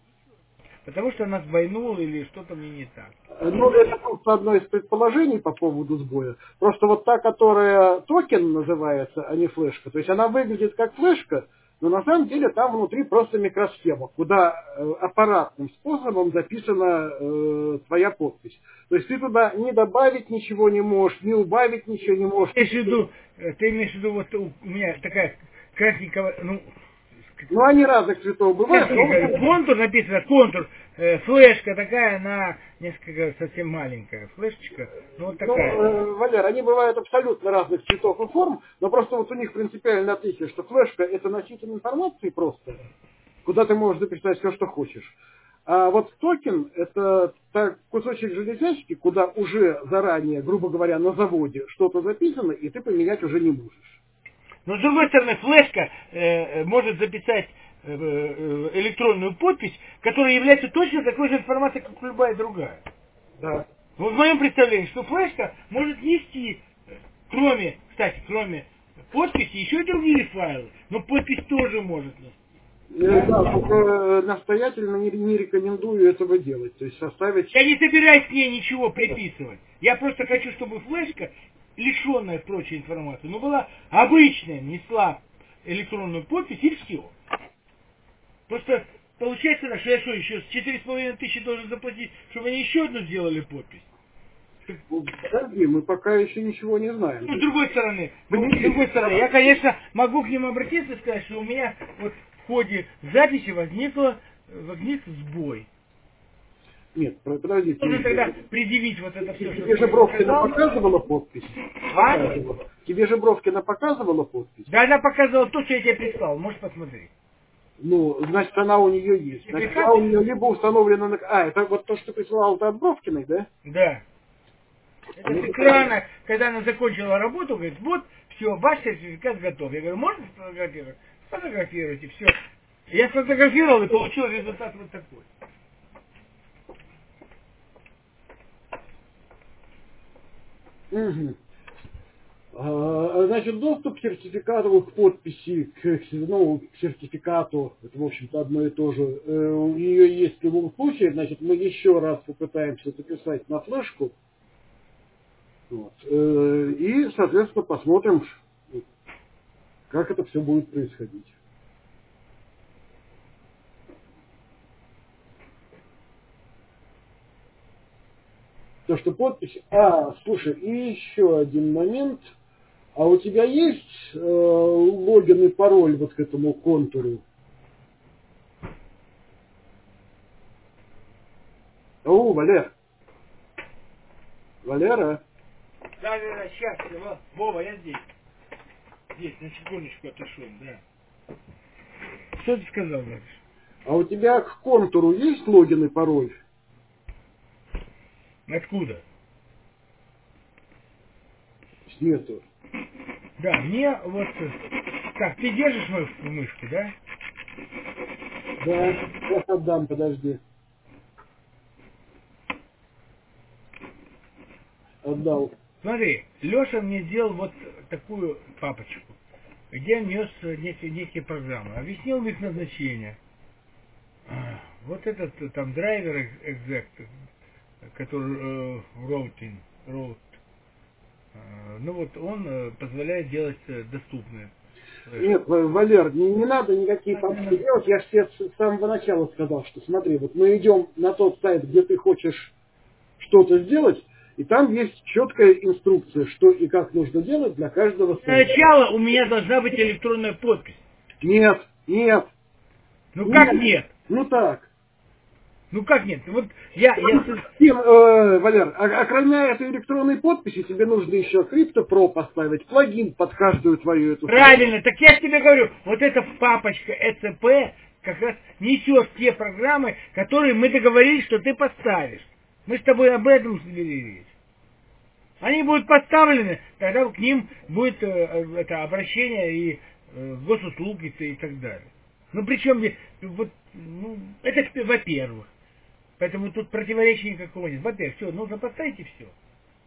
потому что она сбойнула или что-то мне не так. Ну, это просто одно из предположений по поводу сбоя. Просто вот та, которая токен называется, а не флешка, то есть она выглядит как флешка, но на самом деле там внутри просто микросхема, куда э, аппаратным способом записана э, твоя подпись. То есть ты туда не добавить ничего не можешь, не убавить ничего не можешь. Ты имеешь в виду, ты имеешь в виду, вот у меня такая красненькая, ну, Ну, они разных цветов бывают. Но... контур написано, контур, э, флешка такая, она несколько совсем маленькая флешечка, ну вот такая. Ну, э, Валер, они бывают абсолютно разных цветов и форм, но просто вот у них принципиально отличие, что флешка это носитель информации просто, куда ты можешь записать все, что хочешь. А вот токен это так, кусочек железячки, куда уже заранее, грубо говоря, на заводе что-то записано, и ты поменять уже не можешь. Но с другой стороны, флешка э, может записать э, э, электронную подпись, которая является точно такой же информацией, как любая другая. Да. Вот в моем представлении, что флешка может нести, кроме, кстати, кроме подписи, еще и другие файлы. Но подпись тоже может нести. Э, Да, только настоятельно не, не рекомендую этого делать. То есть составить... Я не собираюсь к ней ничего приписывать. Я просто хочу, чтобы флешка, лишенная прочей информации, но была обычная, несла электронную подпись и все. Просто получается, что я что, еще с четыре с половиной тысячи должен заплатить, чтобы они еще одну сделали подпись. Подожди, мы пока еще ничего не знаем. Ну, с другой стороны, ну, с другой стороны, я, конечно, могу к ним обратиться и сказать, что у меня вот в ходе записи возникло, возник сбой. Нет, подождите. Можно тогда предъявить вот это все, Тебе же Бровкина показывала подпись? А? Показывала. Тебе же Бровкина показывала подпись? Да, она показывала то, что я тебе прислал, можешь посмотреть. Ну, значит, она у нее есть. Значит, она у нее либо установлена на... А, это вот то, что присылал ты от Бровкиной, да? Да. Это с экрана, когда она закончила работу, говорит, вот, все, ваш сертификат готов. Я говорю, можно сфотографировать? Сфотографируйте, все. Я сфотографировал и получил результат вот такой. Угу. А, значит, доступ к сертификату, к подписи, к, ну, к сертификату, это, в общем-то, одно и то же, э, у нее есть в любом случае, значит, мы еще раз попытаемся записать на флешку, вот, э, и, соответственно, посмотрим, как это все будет происходить. То, что подпись... А, слушай, и еще один момент. А у тебя есть э, логин и пароль вот к этому контуру? О, Валер. Валера. Да, да, да, сейчас, Вова, я здесь. Здесь, на секундочку отошел, да. Что ты сказал, Владимир? А у тебя к контуру есть логин и пароль? Откуда? Нету. Да, мне вот... Так, ты держишь мою мышку, да? Да, сейчас отдам, подожди. Отдал. Смотри, Леша мне сделал вот такую папочку, где нес некие, некие программы. Объяснил их назначение. Вот этот там драйвер exec, который э, routing, route, э, ну вот он э, позволяет делать э, доступные. Нет, Валер, не, не надо никакие папки делать. Я же тебе с самого начала сказал, что смотри, вот мы идем на тот сайт, где ты хочешь что-то сделать, И там есть четкая инструкция, что и как нужно делать для каждого сайта. Сначала у меня должна быть электронная подпись. Нет, нет. Ну нет. как нет? Ну так. Ну как нет? Вот я... я... Тим, э, Валер, а, а кроме этой электронной подписи тебе нужно еще CryptoPro поставить, плагин под каждую твою эту... Правильно, так я тебе говорю, вот эта папочка и цэ пэ как раз несет те программы, которые мы договорились, что ты поставишь. Мы с тобой об этом договорились. Они будут поставлены, тогда к ним будет э, это обращение и э, госуслуги и так далее. Ну причем, вот, ну, это во-первых. Поэтому тут противоречия никакого нет. Во-первых, все, нужно поставить и все.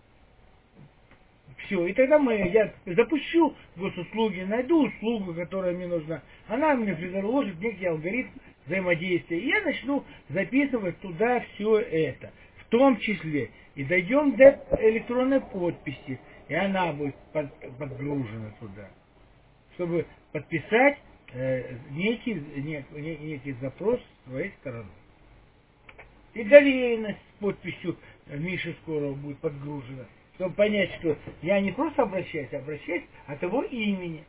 Все, и тогда мы, я запущу госуслуги, найду услугу, которая мне нужна. Она мне предложит некий алгоритм взаимодействия. И я начну записывать туда все это. В том числе и дойдем до электронной подписи. И она будет под, подгружена туда. Чтобы подписать э, некий, нек, некий запрос с своей стороны. И доверенность с подписью Миши Скорого будет подгружена, чтобы понять, что я не просто обращаюсь, а обращаюсь от его имени.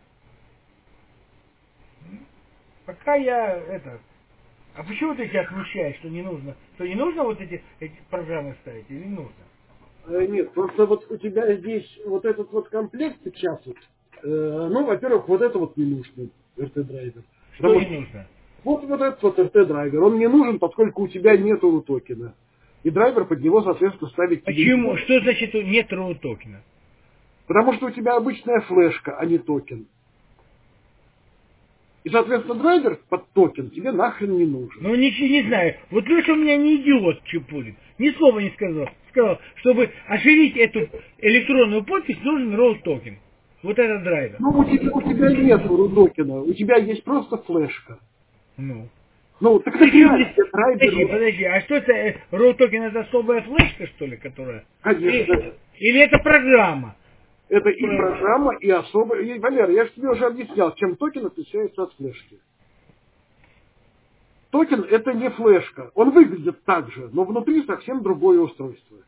Пока я это... А почему ты себя смущаешь, что не нужно? Что не нужно вот эти, эти программы ставить или нужно? Э, нет, просто вот у тебя здесь вот этот вот комплект сейчас вот, э, ну, во-первых, вот это вот не нужно, эр ти-драйвер. Что не нужно? Вот, вот этот вот эр ти-драйвер, он не нужен, поскольку у тебя нету рутокена. И драйвер под него, соответственно, ставить тебе... Почему? Что значит нет роу-токена? Потому что у тебя обычная флешка, а не токен. И, соответственно, драйвер под токен тебе нахрен не нужен. Ну, ничего не знаю. Вот Леша у меня не идиот Чепурин. Ни слова не сказал. Сказал, чтобы оширить эту электронную подпись, нужен роу-токен. Вот этот драйвер. Ну, у тебя, у тебя нет рутокена, у тебя есть просто флешка. Ну. Ну, так Подожди, это драйвер. подожди, подожди, а что это, роу-токен это особая флешка, что ли, которая? Конечно. Или, или это программа? Это и программа, и особая... И, Валера, я же тебе уже объяснял, чем токен отличается от флешки. Токен это не флешка. Он выглядит так же, но внутри совсем другое устройство.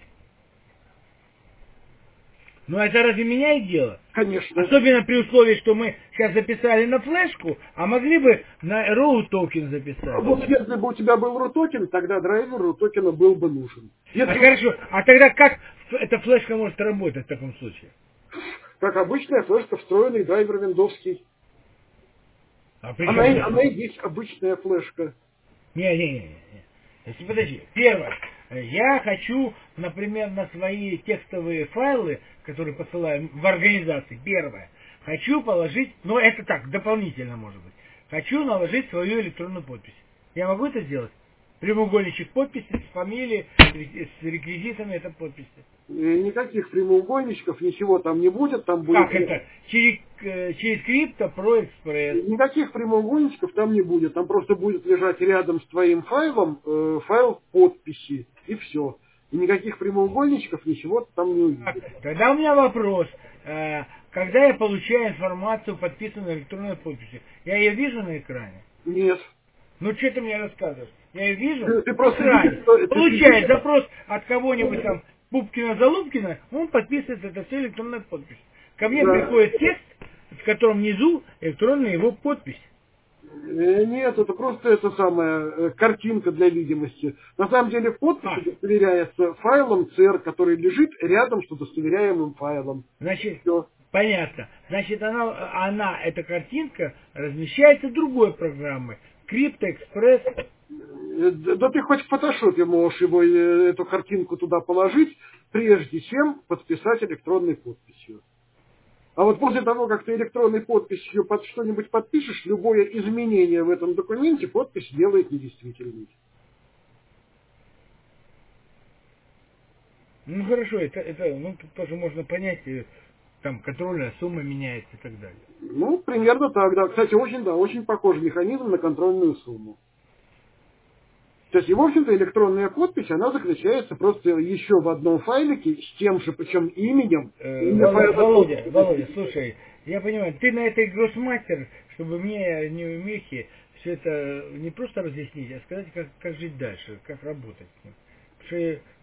Ну это разве меняет дело? Конечно. Особенно при условии, что мы сейчас записали на флешку, а могли бы на роу-токен записать. Вот если бы у тебя был рутокен, тогда драйвер рутокена был бы нужен. Если... А хорошо, а тогда как эта флешка может работать в таком случае? Как обычная флешка, встроенный драйвер виндовский. А она, и, она и есть обычная флешка. Не-не-не. Если подожди. Первое. Я хочу, например, на свои текстовые файлы, которые посылаю в организации, первое, хочу положить, ну это так, дополнительно может быть, хочу наложить свою электронную подпись. Я могу это сделать? Прямоугольничек подписи с фамилией, с реквизитами этой подписи. Никаких прямоугольничков, ничего там не будет. Там будет... Как это? Через, через CryptoPro Express. Никаких прямоугольничков там не будет. Там просто будет лежать рядом с твоим файлом э, файл подписи. И все. И никаких прямоугольничков, ничего там не увидишь. Тогда у меня вопрос. Когда я получаю информацию, подписанную электронной подписью, я ее вижу на экране? Нет. Ну что ты мне рассказываешь? Я ее вижу ты, ты просто видишь, что получает ты... запрос от кого-нибудь там, Пупкина-Залупкина, он подписывает это все электронной подписью. Ко мне да. приходит текст, в котором внизу электронная его подпись. Нет, это просто это самая картинка для видимости. На самом деле подпись а. удостоверяется файлом си эр, который лежит рядом с удостоверяемым файлом. Значит, все. Понятно. Значит, она, она, эта картинка размещается другой программой. CryptoExpress. Да ты хоть в фотошопе можешь его, эту картинку туда положить, прежде чем подписать электронной подписью. А вот после того, как ты электронной подписью под что-нибудь подпишешь, любое изменение в этом документе подпись делает недействительной. Ну хорошо, это, это ну, тут тоже можно понять, там контрольная сумма меняется и так далее. Ну, примерно так, да. Кстати, очень, да, очень похожий механизм на контрольную сумму. То есть, и, в общем-то, электронная подпись, она заключается просто еще в одном файлике с тем же, причем именем. Э, Володя, Володя, Володя, слушай, я понимаю, ты на этой гроссмастер, чтобы мне, не умехи, все это не просто разъяснить, а сказать, как, как жить дальше, как работать с ним. Потому что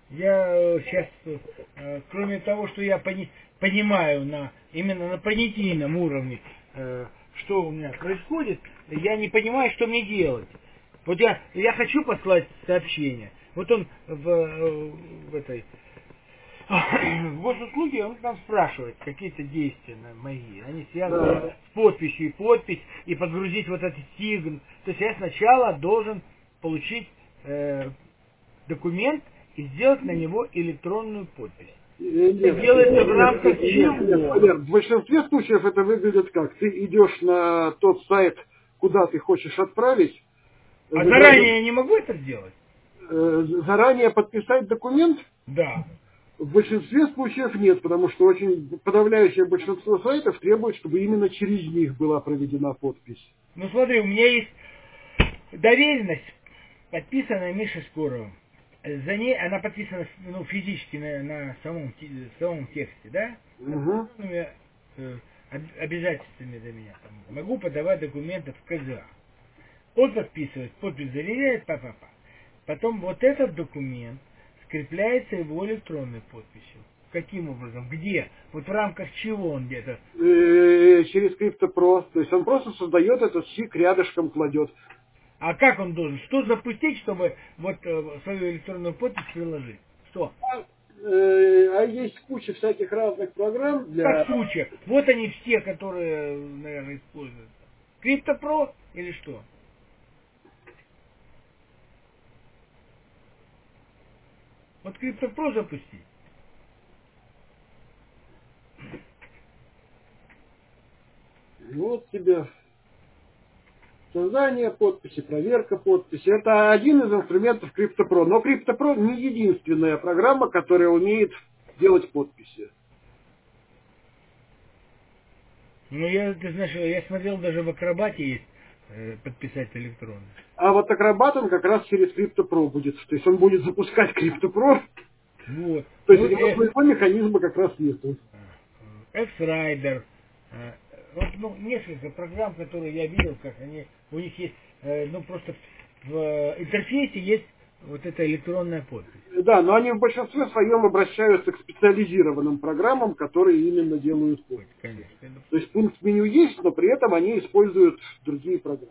Я сейчас, э, кроме того, что я пони, понимаю на, именно на понятийном уровне, э, что у меня происходит, я не понимаю, что мне делать. Вот я, я хочу послать сообщение. Вот он в, э, в этой в госуслуге, он там спрашивает какие-то действия мои. Они связаны Да. с подписью и подпись, и подгрузить вот этот сигн. То есть я сначала должен получить э, документ и сделать на него электронную подпись. Нет, Это делается в нет, рамках нет, чего? нет, Валер, в большинстве случаев это выглядит как? Ты идешь на тот сайт, куда ты хочешь отправить, А выбираешь, заранее я не могу это сделать? э, заранее подписать документ. Да. В большинстве случаев нет, потому что очень подавляющее большинство сайтов требует, чтобы именно через них была проведена подпись. Ну смотри, у меня есть доверенность, подписанная Мишей Скоровым. За ней она подписана ну, физически на, на самом, те- самом тексте, да? Угу. Определенными, э, об- обязательствами для меня. Там, могу подавать документы в КЗА. Он подписывает, подпись заверяет, па-па-па. Потом вот этот документ скрепляется его электронной подписью. Каким образом? Где? Вот в рамках чего он где-то? Э, через CryptoPro. То есть он просто создает этот сик, рядышком кладет. А как он должен? Что запустить, чтобы вот э, свою электронную подпись приложить? Что? А, э, а есть куча всяких разных программ Как для... случай. Вот они все, которые, наверное, используются. CryptoPro или что? Вот CryptoPro запустить. Вот тебе создание подписи, проверка подписи. Это один из инструментов CryptoPro. Но CryptoPro не единственная программа, которая умеет делать подписи. Ну, я, ты знаешь, я смотрел, даже в Акробате есть э, подписать электронно. А вот Acrobat он как раз через CryptoPro будет. То есть он будет запускать CryptoPro. Вот. То Ну, есть у вот него э, своего механизма как раз нету. X-Rider. э, Вот, ну, несколько программ, которые я видел, как они, у них есть, э, ну, просто в, в интерфейсе есть вот эта электронная подпись. Да, но они в большинстве своем обращаются к специализированным программам, которые именно делают Ой, подписи. конечно. это- То есть пункт меню есть, но при этом они используют другие программы.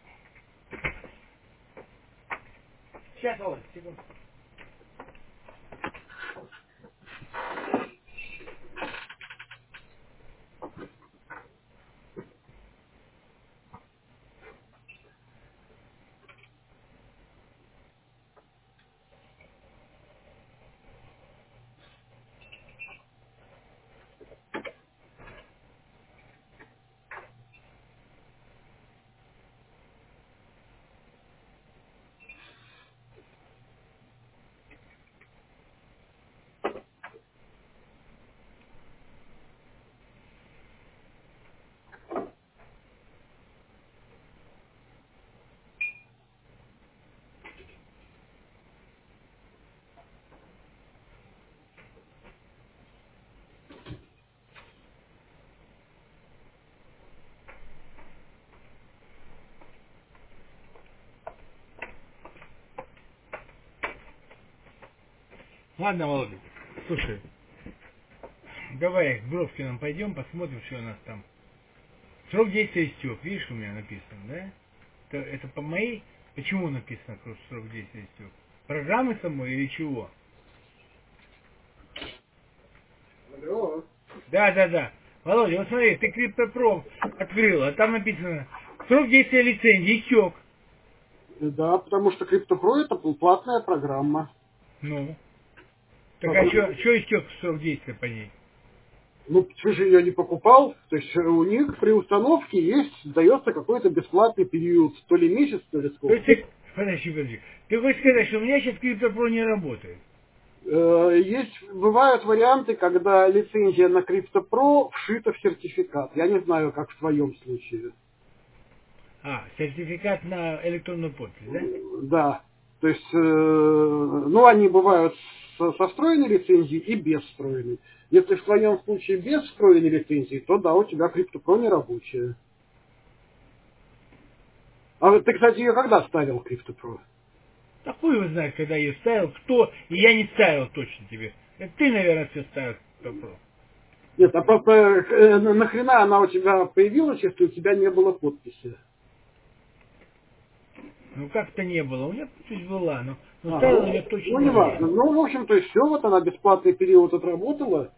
Сейчас, Володь, секунду. Ладно, Володя, слушай, давай к Бровкиным пойдем, посмотрим, что у нас там. Срок действия истек, видишь, у меня написано, да? Это, это по моей... Почему написано что срок действия истек? Программы самой или чего? Алло. Да, да, да. Володя, вот смотри, ты CryptoPro открыл, а там написано срок действия лицензии истек. Да, потому что CryptoPro это платная программа. Ну. Так а что истек срок действия по ней? Ну, ты же ее не покупал. То есть у них при установке есть, дается какой-то бесплатный период. То ли месяц, то ли То есть сколько. ты... Подожди, подожди. Ты хочешь сказать, что у меня сейчас CryptoPro не работает? Э, Есть, бывают варианты, когда лицензия на CryptoPro вшита в сертификат. Я не знаю, как в твоем случае. А, сертификат на электронную подпись, да? Да. То есть, э, ну, они бывают со, со встроенной лицензией и без встроенной. Если в твоем случае без встроенной лицензии, то да, у тебя CryptoPro не рабочая. А вот ты, кстати, ее когда ставил, CryptoPro? А хуй его знает, когда ее ставил, кто, и я не ставил точно тебе. Это ты, наверное, все ставил вопрос. Нет, а просто э, нахрена она у тебя появилась, если у тебя не было подписи? Ну как-то не было. У меня подпись была, но, но А, ставил ну, ее точно ну, не важно. Ну, в общем, то есть все, вот она бесплатный период отработала.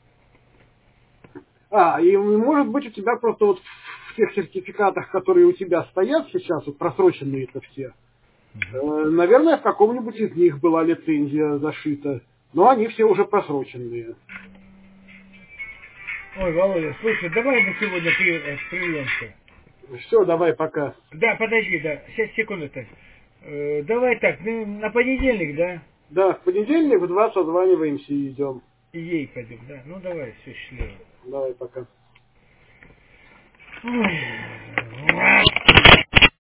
А, и может быть у тебя просто вот в тех сертификатах, которые у тебя стоят сейчас, вот просроченные это все, э, наверное, в каком-нибудь из них была лицензия зашита. Но они все уже просроченные. Ой, Володя, слушай, давай на сегодня при- э, прервемся. Все, давай, пока. Да, подожди, да, сейчас, секунду-то. Э, давай так, ну, на понедельник, да? Да, в понедельник в два созваниваемся и идем. И ей пойдем, да. Ну давай, все, счастливо. Давай, пока. Ой.